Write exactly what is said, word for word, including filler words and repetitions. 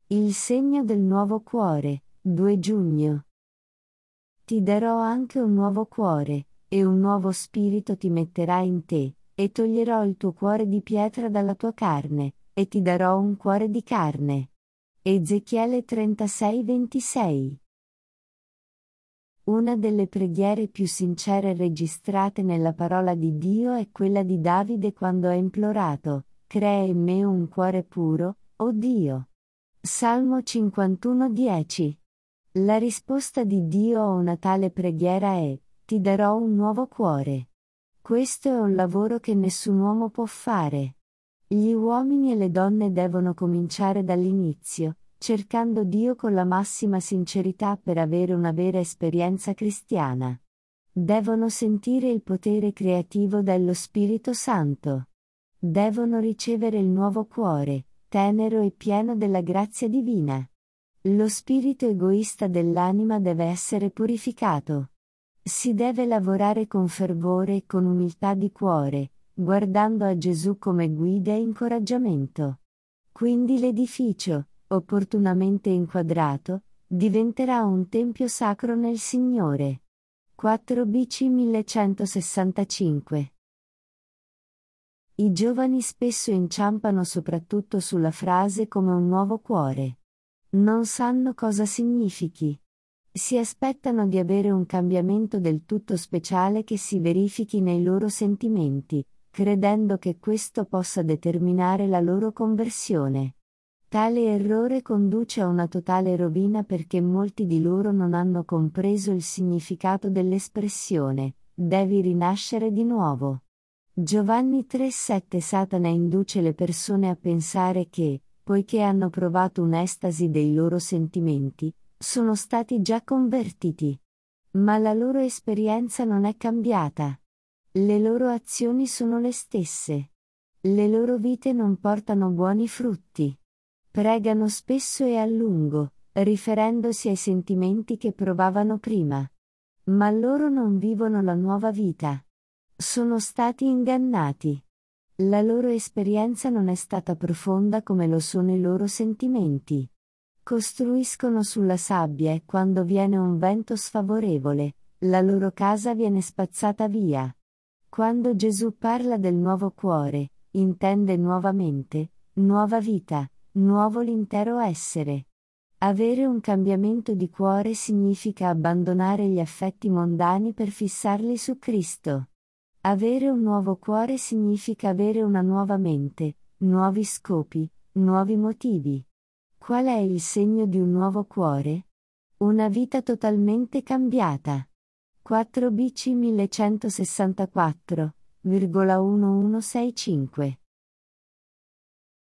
Il segno del nuovo cuore, due giugno. Ti darò anche un nuovo cuore, e un nuovo spirito ti metterà in te, e toglierò il tuo cuore di pietra dalla tua carne, e ti darò un cuore di carne. Ezechiele trentasei ventisei. Una delle preghiere più sincere registrate nella parola di Dio è quella di Davide quando ha implorato: crea in me un cuore puro, o Dio. Salmo cinquantuno dieci. La risposta di Dio a una tale preghiera è: ti darò un nuovo cuore. Questo è un lavoro che nessun uomo può fare. Gli uomini e le donne devono cominciare dall'inizio, cercando Dio con la massima sincerità per avere una vera esperienza cristiana. Devono sentire il potere creativo dello Spirito Santo. Devono ricevere il nuovo cuore, tenero e pieno della grazia divina. Lo spirito egoista dell'anima deve essere purificato. Si deve lavorare con fervore e con umiltà di cuore, guardando a Gesù come guida e incoraggiamento. Quindi l'edificio, opportunamente inquadrato, diventerà un tempio sacro nel Signore. quattro B C millecentosessantacinque. I giovani spesso inciampano soprattutto sulla frase come un nuovo cuore. Non sanno cosa significhi. Si aspettano di avere un cambiamento del tutto speciale che si verifichi nei loro sentimenti, credendo che questo possa determinare la loro conversione. Tale errore conduce a una totale rovina perché molti di loro non hanno compreso il significato dell'espressione: devi rinascere di nuovo. Giovanni tre sette. Satana induce le persone a pensare che, poiché hanno provato un'estasi dei loro sentimenti, sono stati già convertiti. Ma la loro esperienza non è cambiata. Le loro azioni sono le stesse. Le loro vite non portano buoni frutti. Pregano spesso e a lungo, riferendosi ai sentimenti che provavano prima. Ma loro non vivono la nuova vita. Sono stati ingannati. La loro esperienza non è stata profonda come lo sono i loro sentimenti. Costruiscono sulla sabbia e quando viene un vento sfavorevole, la loro casa viene spazzata via. Quando Gesù parla del nuovo cuore, intende nuovamente, nuova vita, nuovo l'intero essere. Avere un cambiamento di cuore significa abbandonare gli affetti mondani per fissarli su Cristo. Avere un nuovo cuore significa avere una nuova mente, nuovi scopi, nuovi motivi. Qual è il segno di un nuovo cuore? Una vita totalmente cambiata. quattro B C millecentosessantaquattro, undici sessantacinque